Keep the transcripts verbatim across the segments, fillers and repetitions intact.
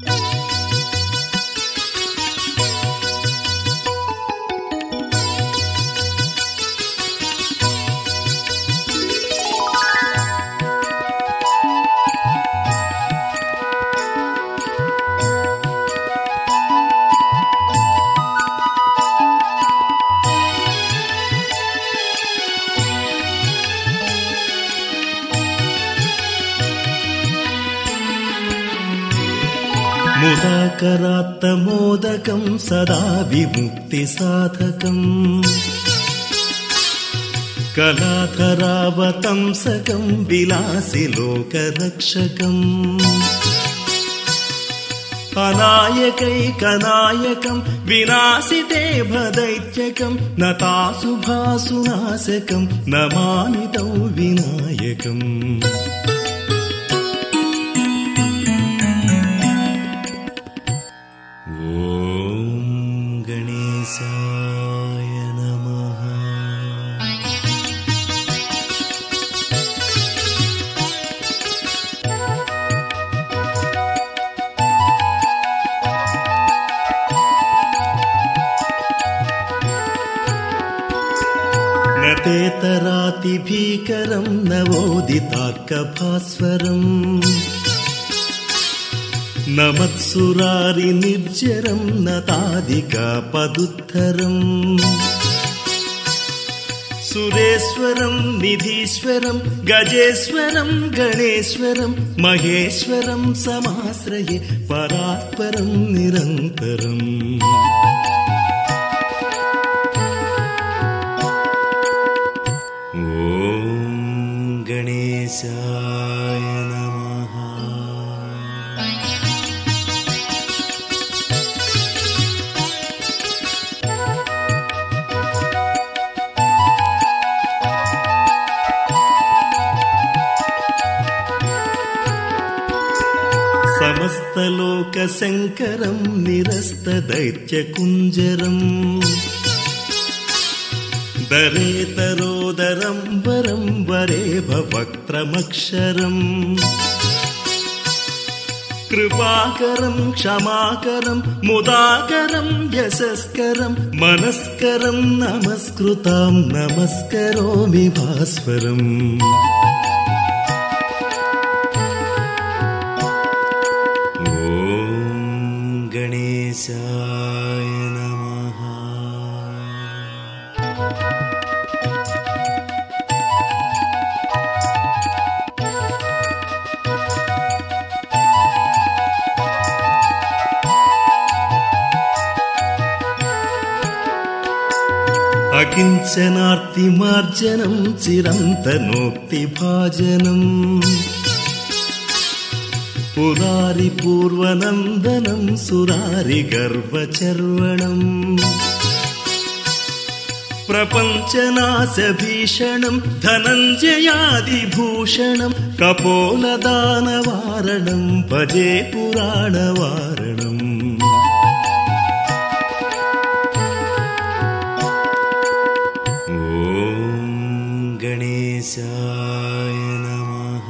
ముదాకరాత్తమోదకం సదా విముక్తి సాధకం కళాధరావతంసకం విలాసి లోకరక్షకం అనాయకైకనాయకం వినాశితే భదైత్యకం నతాశుభాసునాశకం నమామితం వినాయకం. నతేతరాతి భీకరం నవోదితార్కభాస్వరం నమత్సురారి నిర్జరం నతాదికాపదుద్ధరం సురేశ్వరం నిధీశ్వరం గజేశ్వరం గణేశ్వరం మహేశ్వరం సమాశ్రయే పరాత్పరం నిరంతరం. గణేశాయ నమః. సమస్తలోక శంకరం నిరస్త దైత్యకుంజరం దరేతరోదరం వరం వరేభ వక్త్రమక్షరం కృపాకరం క్షమాకరం ముదాకరం యశస్కరం మనస్కరం నమస్కృతాం నమస్కరోమి భాస్వరం. ఓం గణేశాయ నమః. అకించనార్తిమార్జనం చిరంతనోక్తిభాజనం పురారి పూర్వనందనం సురారి గర్వచర్వణం ప్రపంచనాశభీషణం ధనంజయాదిభూషణం కపోలదానవారణం భజే పురాణవారణం. గణేశాయ నమః.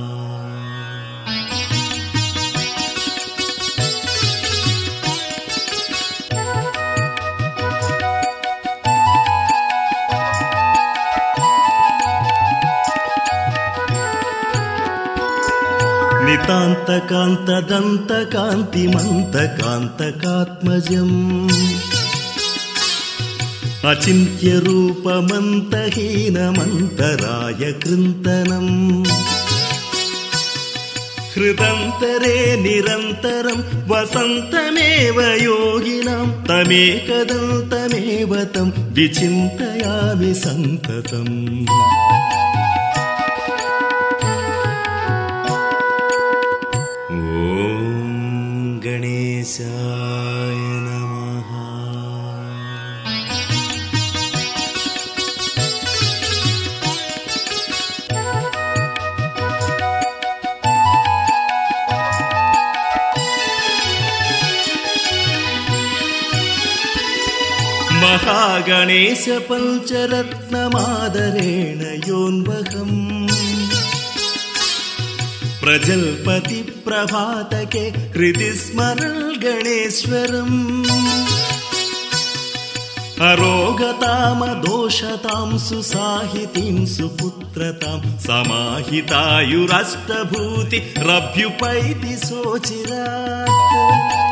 నితాంతకాంతదంతకాంతిమంతకాంతకాత్మజం అచింత్యరూపమంతహీనమంతరాయ కృంతనం హృదంతరే నిరంతరం వసంతమేవ యోగినాం తమేకదంతమేవ తం విచింతయామి సంతతం. ఓం గణేశాయ నమః. మహాగణేశ పంచరత్నమాదరేణ యోన్వహం प्रजल्पति प्रभातके हृदि स्मरन् गणेश्वरम् अरोगतामदोषतां सुसाहितीं सुपुत्रतां समाहितायुरष्टभूति रभ्युपैति सोचिरात्